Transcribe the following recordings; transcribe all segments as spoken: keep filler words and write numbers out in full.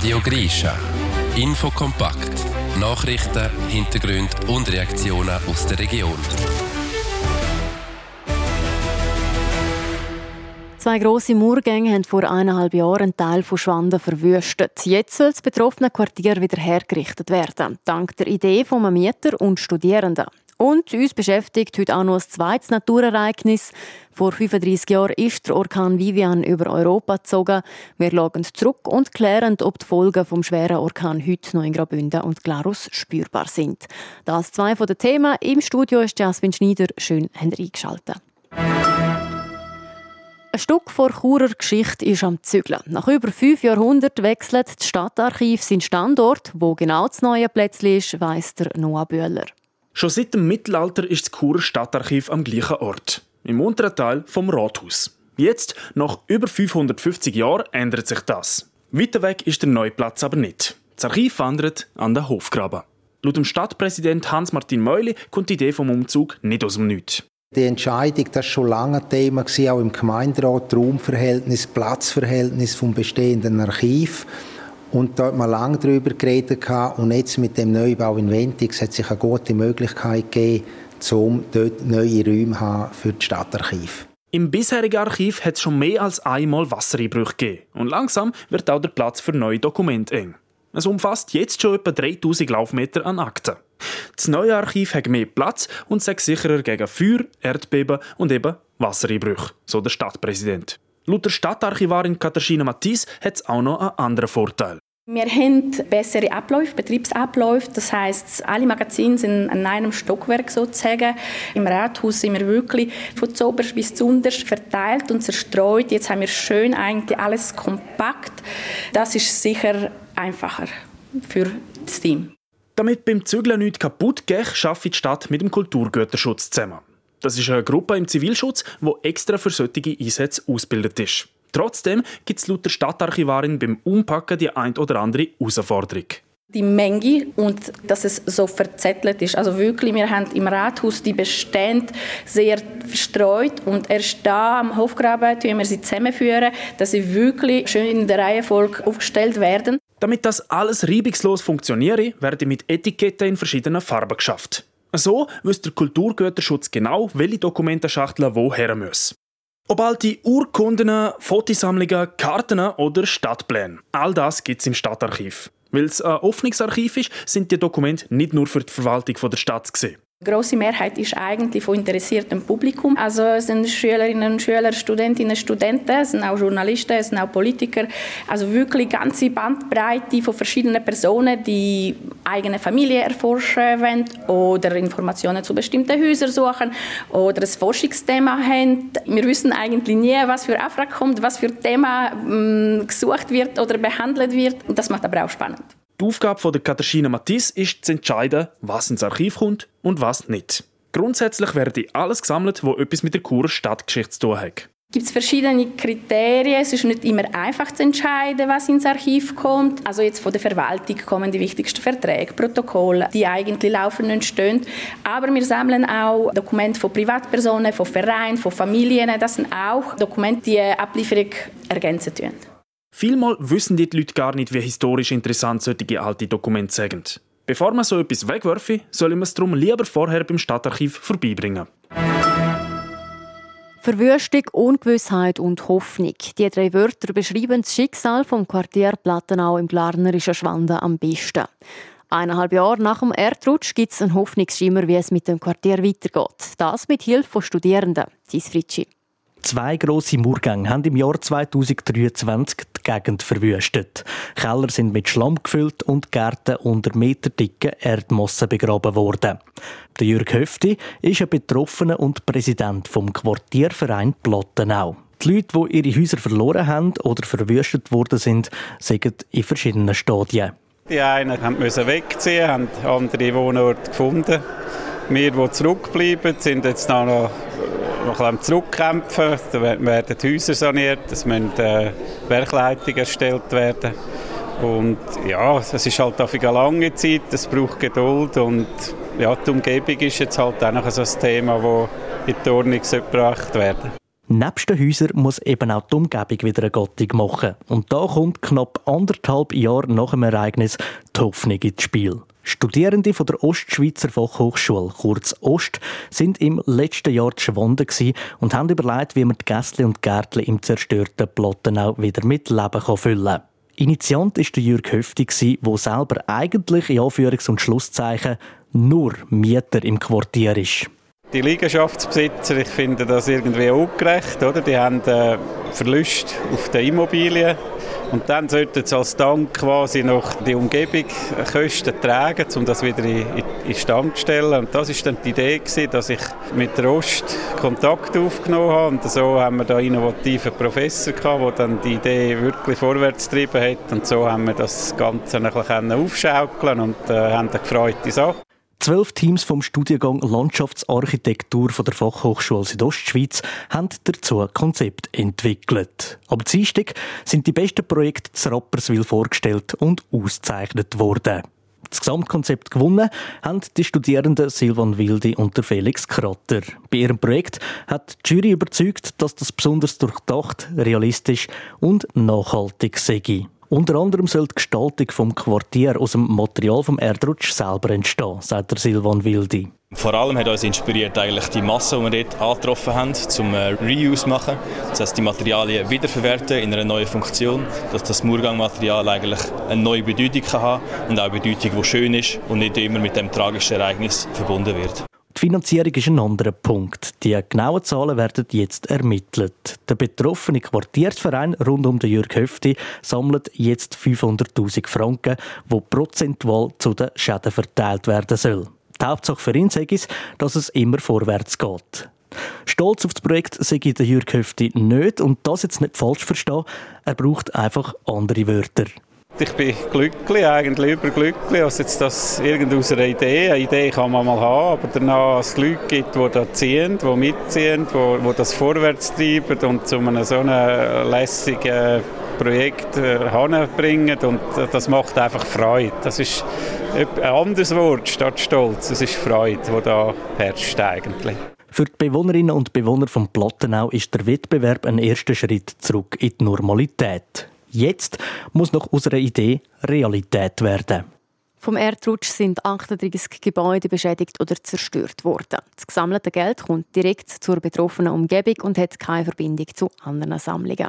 Radio Grischa. Infokompakt. Nachrichten, Hintergründe und Reaktionen aus der Region. Zwei grosse Murgänge haben vor eineinhalb Jahren einen Teil von Schwanden verwüstet. Jetzt soll das betroffene Quartier wieder hergerichtet werden, dank der Idee von Mieter und Studierenden. Und uns beschäftigt heute auch noch ein zweites Naturereignis. Vor fünfunddreissig Jahren ist der Orkan Vivian über Europa gezogen. Wir schauen zurück und klären, ob die Folgen vom schweren Orkan heute noch in Graubünden und Glarus spürbar sind. Das zwei von den Themen. Im Studio ist Jasmin Schneider. Schön, habt ihr eingeschaltet. Ein Stück vor Churer Geschichte ist am Zügeln. Nach über fünf Jahrhunderten wechselt das Stadtarchiv seinen Standort. Wo genau das neue Plätzchen ist, weiss der Noah Bühler. Schon seit dem Mittelalter ist das Churer Stadtarchiv am gleichen Ort, im unteren Teil vom Rathaus. Jetzt, nach über fünfhundertfünfzig Jahren, ändert sich das. Weiter weg ist der neue Platz aber nicht. Das Archiv wandert an den Hofgraben. Laut dem Stadtpräsident Hans-Martin Meuli kommt die Idee vom Umzug nicht aus dem Nichts. Die Entscheidung, das war schon lange ein Thema, auch im Gemeinderat, Raumverhältnis, Platzverhältnis vom bestehenden Archiv. Und da hat man lange darüber geredet. Und jetzt mit dem Neubau in Wentix hat sich eine gute Möglichkeit gegeben, um dort neue Räume zu haben für das Stadtarchiv. Im bisherigen Archiv hat es schon mehr als einmal Wassereinbrüche gegeben. Und langsam wird auch der Platz für neue Dokumente eng. Es umfasst jetzt schon etwa dreitausend Laufmeter an Akten. Das neue Archiv hat mehr Platz und sei sicherer gegen Feuer, Erdbeben und eben Wassereinbrüche, so der Stadtpräsident. Laut der Stadtarchivarin Katharina Mattis hat es auch noch einen anderen Vorteil. Wir haben bessere Abläufe, Betriebsabläufe. Das heisst, alle Magazine sind an einem Stockwerk sozusagen. Im Rathaus sind wir wirklich von zuoberst bis zuunterst verteilt und zerstreut. Jetzt haben wir schön eigentlich alles kompakt. Das ist sicher einfacher für das Team. Damit beim Zügeln nichts kaputt geht, arbeitet die Stadt mit dem Kulturgüterschutz zusammen. Das ist eine Gruppe im Zivilschutz, die extra für solche Einsätze ausgebildet ist. Trotzdem gibt es laut der Stadtarchivarin beim Umpacken die ein oder andere Herausforderung. Die Menge und dass es so verzettelt ist. Also wirklich, wir haben im Rathaus die Bestände sehr verstreut und erst da am Hofgraben führen wir sie zusammenführen, dass sie wirklich schön in der Reihenfolge aufgestellt werden. Damit das alles reibungslos funktioniert, werden mit Etiketten in verschiedenen Farben geschafft. So wüsste der Kulturgüterschutz genau, welche Dokumentenschachteln woher müssen. Ob alte Urkunden, Fotosammlungen, Karten oder Stadtpläne. All das gibt es im Stadtarchiv. Weil es ein offenes Archiv ist, sind die Dokumente nicht nur für die Verwaltung der Stadt zu sehen. Die grosse Mehrheit ist eigentlich von interessiertem Publikum. Also es sind Schülerinnen und Schüler, Studentinnen und Studenten, es sind auch Journalisten, es sind auch Politiker. Also wirklich eine ganze Bandbreite von verschiedenen Personen, die eigene Familie erforschen wollen oder Informationen zu bestimmten Häusern suchen oder ein Forschungsthema haben. Wir wissen eigentlich nie, was für Anfrage kommt, was für Thema mh, gesucht wird oder behandelt wird. Das macht aber auch spannend. Die Aufgabe von der Katharina Mattis ist zu entscheiden, was ins Archiv kommt und was nicht. Grundsätzlich werde alles gesammelt, was etwas mit der Churer Stadtgeschichte zu tun hat. Gibt es verschiedene Kriterien. Es ist nicht immer einfach zu entscheiden, was ins Archiv kommt. Also jetzt von der Verwaltung kommen die wichtigsten Verträge, Protokolle, die eigentlich laufend entstehen. Aber wir sammeln auch Dokumente von Privatpersonen, von Vereinen, von Familien. Das sind auch Dokumente, die die Ablieferung ergänzen tun. Vielmal wissen die Leute gar nicht, wie historisch interessant solche alte Dokumente sind. Bevor man so etwas wegwerfe, soll man es darum lieber vorher beim Stadtarchiv vorbeibringen. Verwüstung, Ungewissheit und Hoffnung. Die drei Wörter beschreiben das Schicksal vom Quartier Plattenau im glarnerischen Schwanden am besten. Eineinhalb Jahre nach dem Erdrutsch gibt es einen Hoffnungsschimmer, wie es mit dem Quartier weitergeht. Das mit Hilfe von Studierenden. Dies Fritschi. Zwei grosse Murgänge haben im Jahr zweitausenddreiundzwanzig die Gegend verwüstet. Keller sind mit Schlamm gefüllt und Gärten unter meterdicken Erdmassen begraben worden. Der Jürg Höfti ist ein Betroffener und Präsident vom Quartierverein Plattenau. Die Leute, die ihre Häuser verloren haben oder verwüstet worden sind, sind in verschiedenen Stadien. Die einen mussten wegziehen, haben andere Wohnorte gefunden. Wir, die zurückbleiben, sind jetzt noch, noch am Zurückkämpfen. Da werden die Häuser saniert, es müssen äh, Werkleitungen erstellt werden. Und ja, es ist halt eine lange Zeit, es braucht Geduld. Und ja, die Umgebung ist jetzt halt auch noch so ein Thema, das in die Ordnung gebracht werden. Nebst den Häusern muss eben auch die Umgebung wieder eine Gottung machen. Und da kommt knapp anderthalb Jahre nach dem Ereignis die Hoffnung ins Spiel. Studierende von der Ostschweizer Fachhochschule, kurz Ost, sind im letzten Jahr zu Schwanden und haben überlegt, wie man die Gässli und Gärtli im zerstörten Plottenau wieder mit Leben füllen kann. Initiant war der Jürg Höfti, der selber eigentlich in Anführungs- und Schlusszeichen nur Mieter im Quartier ist. Die Liegenschaftsbesitzer, ich finde das irgendwie ungerecht, oder? Die haben äh, Verluste auf den Immobilien und dann sollten sie als Dank quasi noch die Umgebung Kosten tragen, um das wieder in, in, in Stand zu stellen. Und das war dann die Idee gewesen, dass ich mit der Ost Kontakt aufgenommen habe. Und so haben wir da einen innovativen Professor gehabt, der dann die Idee wirklich vorwärts getrieben hat. Und so haben wir das Ganze ein bisschen aufschaukeln und äh, haben eine gefreute Sache. Zwölf Teams vom Studiengang Landschaftsarchitektur von der Fachhochschule Südostschweiz haben dazu ein Konzept entwickelt. Aber Dienstag sind die besten Projekte zu Rapperswil vorgestellt und ausgezeichnet worden. Das Gesamtkonzept gewonnen haben die Studierenden Silvan Wildi und der Felix Kratter. Bei ihrem Projekt hat die Jury überzeugt, dass das besonders durchdacht, realistisch und nachhaltig sei. Unter anderem soll die Gestaltung des Quartiers aus dem Material vom Erdrutsch selber entstehen, sagt der Silvan Wildi. Vor allem hat uns inspiriert eigentlich die Masse, die wir dort angetroffen haben, zum Reuse machen. Das heisst, die Materialien wiederverwerten in einer neuen Funktion, dass das Murgangmaterial eigentlich eine neue Bedeutung kann haben und auch eine Bedeutung, die schön ist und nicht immer mit dem tragischen Ereignis verbunden wird. Die Finanzierung ist ein anderer Punkt. Die genauen Zahlen werden jetzt ermittelt. Der betroffene Quartiersverein rund um den Jürg Höfti sammelt jetzt fünfhunderttausend Franken, die prozentual zu den Schäden verteilt werden soll. Die Hauptsache für ihn sei es, dass es immer vorwärts geht. Stolz auf das Projekt sei der Jürg Höfti nicht und das jetzt nicht falsch verstehen, er braucht einfach andere Wörter. Ich bin glücklich, eigentlich überglücklich, dass jetzt das irgendwie aus einer Idee, eine Idee kann man mal haben, aber danach es Leute gibt, die da ziehen, die mitziehen, die, die das vorwärts treiben und zu einem so einem lässigen Projekt heranbringen und das macht einfach Freude. Das ist ein anderes Wort statt Stolz, es ist Freude, die da herrscht eigentlich. Für die Bewohnerinnen und Bewohner von Plottenau ist der Wettbewerb ein erster Schritt zurück in die Normalität. Jetzt muss noch aus einer Idee Realität werden. Vom Erdrutsch sind achtunddreißig Gebäude beschädigt oder zerstört worden. Das gesammelte Geld kommt direkt zur betroffenen Umgebung und hat keine Verbindung zu anderen Sammlungen.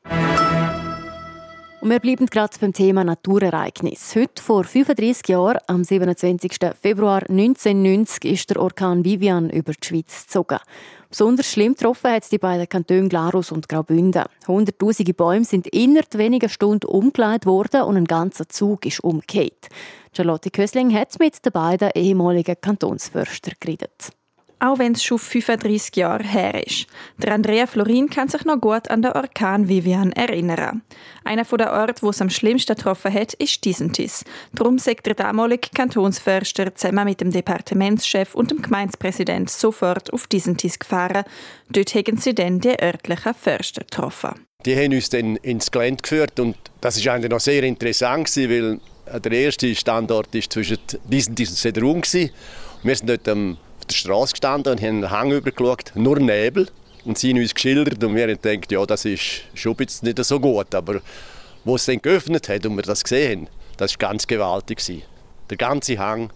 Und wir bleiben gerade beim Thema Naturereignis. Heute vor fünfunddreißig Jahren, am siebenundzwanzigsten Februar neunzehnhundertneunzig, ist der Orkan Vivian über die Schweiz gezogen. Besonders schlimm getroffen hat es die beiden Kantone Glarus und Graubünden. Hunderttausende Bäume sind innerhalb weniger Stunden umgelegt worden und ein ganzer Zug ist umgekehrt. Charlotte Kösling hat mit den beiden ehemaligen Kantonsförstern geredet. Auch wenn es schon fünfunddreißig Jahre her ist. Der Andrea Florin kann sich noch gut an den Orkan Vivian erinnern. Einer der Orte, wo es am schlimmsten getroffen hat, ist Disentis. Darum sagt der damalige Kantonsförster zusammen mit dem Departementschef und dem Gemeindepräsident sofort auf Disentis gefahren. Dort haben sie dann die örtlichen Förster getroffen. Die haben uns dann ins Gelände geführt und das war eigentlich noch sehr interessant, weil der erste Standort war zwischen Disentis und Sederun. Wir sind dort am der Straße gestanden und haben den Hang übergeschaut, nur Nebel. Und sie haben uns geschildert und wir haben gedacht, ja, das ist schon jetzt nicht so gut. Aber wo es dann geöffnet hat und wir das gesehen haben, das war ganz gewaltig. Der ganze Hang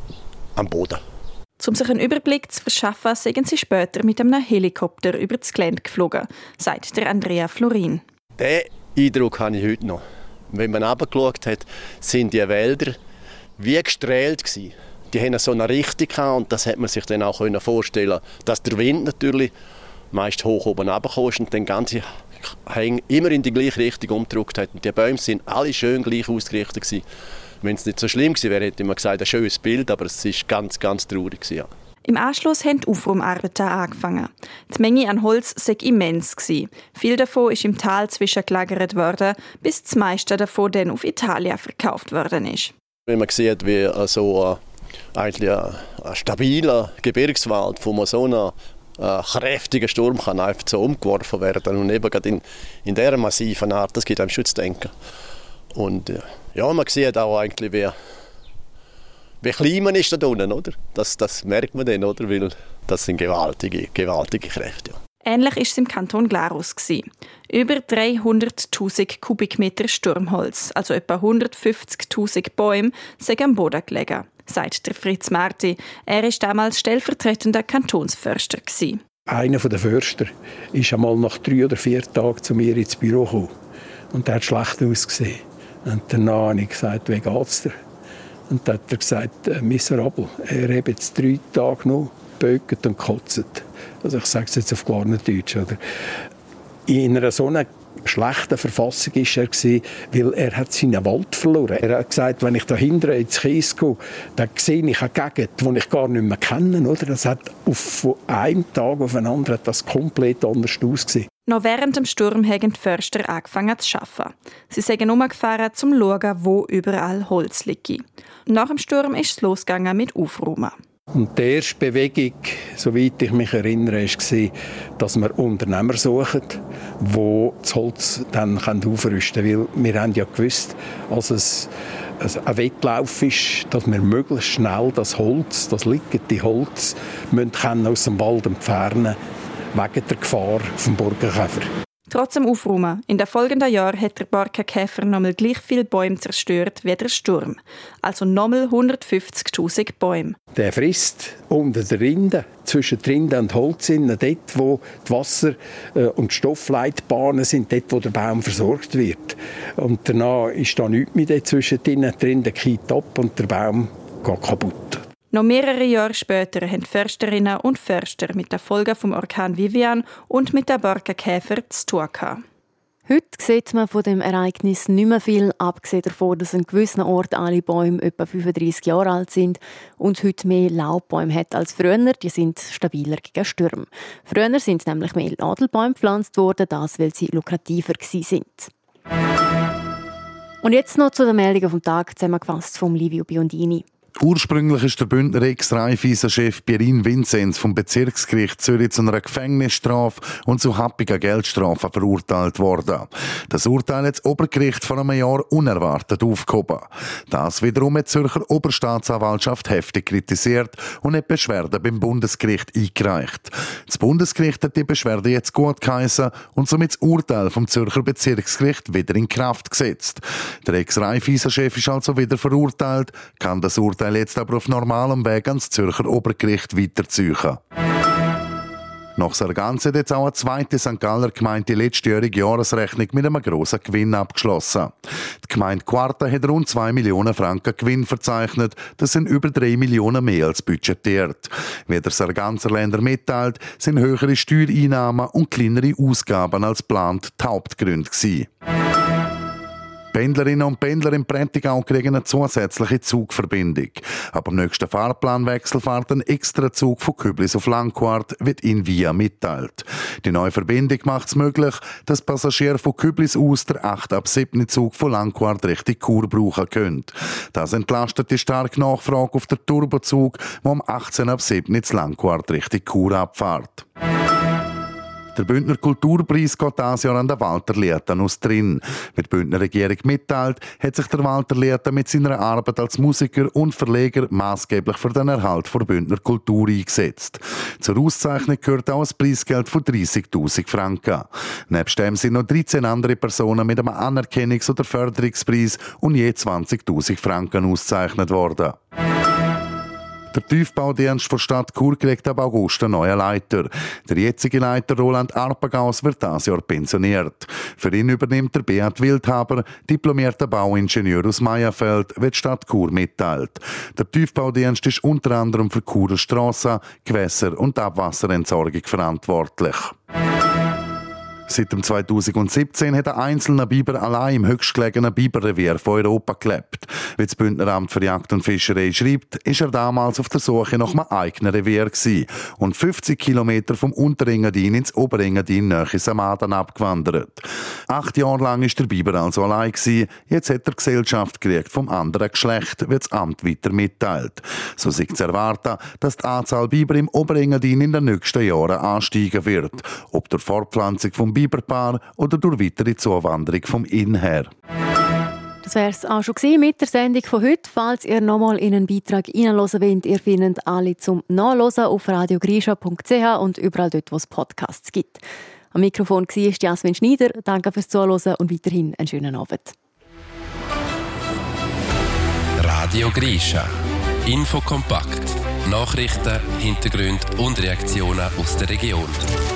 am Boden. Um sich einen Überblick zu verschaffen, sind sie später mit einem Helikopter über das Gelände geflogen, sagt der Andrea Florin. Den Eindruck habe ich heute noch. Wenn man runtergeschaut hat, sind die Wälder wie gestrahlt gewesen. Die hatten so eine Richtung gehabt und das hat man sich dann auch vorstellen, dass der Wind natürlich meist hoch oben runterkam und den ganzen Hang immer in die gleiche Richtung umgedrückt hat. Und die Bäume sind alle schön gleich ausgerichtet gewesen. Wenn es nicht so schlimm gewesen wäre, hätte man gesagt, ein schönes Bild, aber es ist ganz, ganz traurig gewesen, ja. Im Anschluss haben die Aufräumarbeiten angefangen. Die Menge an Holz war immens. Viel davon ist im Tal zwischengelagert worden, bis das meiste davon dann auf Italien verkauft worden ist. Wenn man sieht, wie so eigentlich ein, ein stabiler Gebirgswald von so einem äh, kräftigen Sturm kann einfach so umgeworfen werden und eben gerade in, in dieser massiven Art, das gibt einem Schutz denken. Und äh, ja, man sieht auch eigentlich, wie, wie klein man ist da unten, oder? Das, das merkt man dann, oder? Weil das sind gewaltige, gewaltige Kräfte. Ja. Ähnlich war es im Kanton Glarus. Über dreihunderttausend Kubikmeter Sturmholz, also etwa hundertfünfzigtausend Bäume, sind am Boden gelegen, sagt der Fritz Marti. Er war damals stellvertretender Kantonsförster. Einer der Förster ist einmal nach drei oder vier Tagen zu mir ins Büro gekommen. Und der hat schlecht ausgesehen. Und danach habe ich gesagt, wie geht's dir? Und dann hat er gesagt, äh, miserabel. Er hat jetzt drei Tage noch gebögt und gekotzt. Also ich sage es jetzt auf Glarnerdeutsch. Oder? In einer so einer schlechten Verfassung war er, weil er hat seinen Wald verloren. Er hat gesagt, wenn ich da hinten ins Kies gehe, dann sehe ich eine Gegend, die ich gar nicht mehr kenne. Oder? Das hat auf, von einem Tag auf den anderen hat das komplett anders ausgesehen. Noch während dem Sturm haben die Förster angefangen zu arbeiten. Sie sind umgefahren, um zu schauen, wo überall Holz liegt. Nach dem Sturm ist es losgegangen mit Aufräumen. Und die erste Bewegung, soweit ich mich erinnere, war, dass wir Unternehmer suchen, die das Holz dann aufrüsten können. Weil wir haben ja gewusst, dass es ein Wettlauf ist, dass wir möglichst schnell das Holz, das liegende Holz, müssen aus dem Wald entfernen können, wegen der Gefahr vom Borkenkäfer. Trotz dem Aufräumen in den folgenden Jahren hat der Borkenkäfer nochmal gleich viele Bäume zerstört wie der Sturm. Also nochmal hundertfünfzigtausend Bäume. Der frisst unter der Rinde, zwischen der Rinde und Holz, dort wo die Wasser- und Stoffleitbahnen sind, dort wo der Baum versorgt wird. Und danach ist da nichts mehr zwischen den Rinde kippt ab und der Baum geht kaputt. Noch mehrere Jahre später haben Försterinnen und Förster mit den Folgen vom Orkan Vivian und mit den Borkenkäfer zu tun gehabt. Heute sieht man von dem Ereignis nicht mehr viel, abgesehen davon, dass an gewissen Orten alle Bäume etwa fünfunddreissig Jahre alt sind und heute mehr Laubbäume hat als früher. Die sind stabiler gegen Stürme. Früher sind nämlich mehr Nadelbäume gepflanzt worden, das weil sie lukrativer sind. Und jetzt noch zu den Meldungen vom Tag, zusammengefasst von Livio Biondini. Ursprünglich ist der Bündner Ex-Raiffeisen-Chef Pierin Vinzenz vom Bezirksgericht Zürich zu einer Gefängnisstrafe und zu happiger Geldstrafe verurteilt worden. Das Urteil hat das Obergericht vor einem Jahr unerwartet aufgehoben. Das wiederum hat die Zürcher Oberstaatsanwaltschaft heftig kritisiert und hat Beschwerde beim Bundesgericht eingereicht. Das Bundesgericht hat die Beschwerde jetzt gutgeheissen und somit das Urteil vom Zürcher Bezirksgericht wieder in Kraft gesetzt. Der Ex-Raiffeisen-Chef ist also wieder verurteilt, kann das Urteil jetzt aber auf normalem Weg ans Zürcher Obergericht weiterziehen. Nach Sargans hat jetzt auch eine zweite Sankt Galler Gemeinde die letztjährige Jahresrechnung mit einem grossen Gewinn abgeschlossen. Die Gemeinde Quarta hat rund zwei Millionen Franken Gewinn verzeichnet. Das sind über drei Millionen mehr als budgetiert. Wie der Sarganser Länder mitteilt, sind höhere Steuereinnahmen und kleinere Ausgaben als geplant die Hauptgründe gewesen. Pendlerinnen und Pendler im Prättigau kriegen eine zusätzliche Zugverbindung. Aber am nächsten Fahrplanwechsel fährt ein extra Zug von Küblis auf Langquart, wird in Via mitteilt. Die neue Verbindung macht es möglich, dass Passagiere von Küblis aus der acht ab sieben Zug von Langquart Richtung Chur brauchen können. Das entlastet die starke Nachfrage auf den Turbozug, der um achtzehn ab sieben ins Langquart Richtung Chur abfährt. Der Bündner Kulturpreis geht dieses Jahr an den Walter Lieta aus Drin. Wie die Bündner Regierung mitteilt, hat sich der Walter Lieta mit seiner Arbeit als Musiker und Verleger maßgeblich für den Erhalt der Bündner Kultur eingesetzt. Zur Auszeichnung gehört auch ein Preisgeld von dreissigtausend Franken. Nebst dem sind noch dreizehn andere Personen mit einem Anerkennungs- oder Förderungspreis und je zwanzigtausend Franken ausgezeichnet worden. Der Tiefbaudienst der Stadt Chur kriegt ab August einen neuen Leiter. Der jetzige Leiter Roland Arpagaus wird dieses Jahr pensioniert. Für ihn übernimmt der Beat Wildhaber, diplomierter Bauingenieur aus Meierfeld, wie die Stadt Chur mitteilt. Der Tiefbaudienst ist unter anderem für Churer Strassen, Gewässer- und Abwasserentsorgung verantwortlich. Seit dem zweitausendsiebzehn hat ein einzelner Biber allein im höchstgelegenen Biberrevier von Europa gelebt. Wie das Bündneramt für Jagd und Fischerei schreibt, ist er damals auf der Suche nach einem eigenen Revier gewesen und fünfzig Kilometer vom Unterengadin ins Oberengadin nahe Samadan abgewandert. Acht Jahre lang ist der Biber also allein gewesen. Jetzt hat er Gesellschaft gekriegt vom anderen Geschlecht, wie das Amt weiter mitteilt. So ist zu erwarten, dass die Anzahl Biber im Oberengadin in den nächsten Jahren ansteigen wird. Ob durch Fortpflanzung vom Biberpaar oder durch weitere Zuwanderung vom Inn her. Das wäre es auch schon gewesen mit der Sendung von heute. Falls ihr nochmal in einen Beitrag reinhören wollt, ihr findet alle zum Nachhören auf radiogrisha punkt c h und überall dort, wo es Podcasts gibt. Am Mikrofon war Jasmin Schneider. Danke fürs Zuhören und weiterhin einen schönen Abend. Radio Grisha. Infokompakt. Nachrichten, Hintergründe und Reaktionen aus der Region.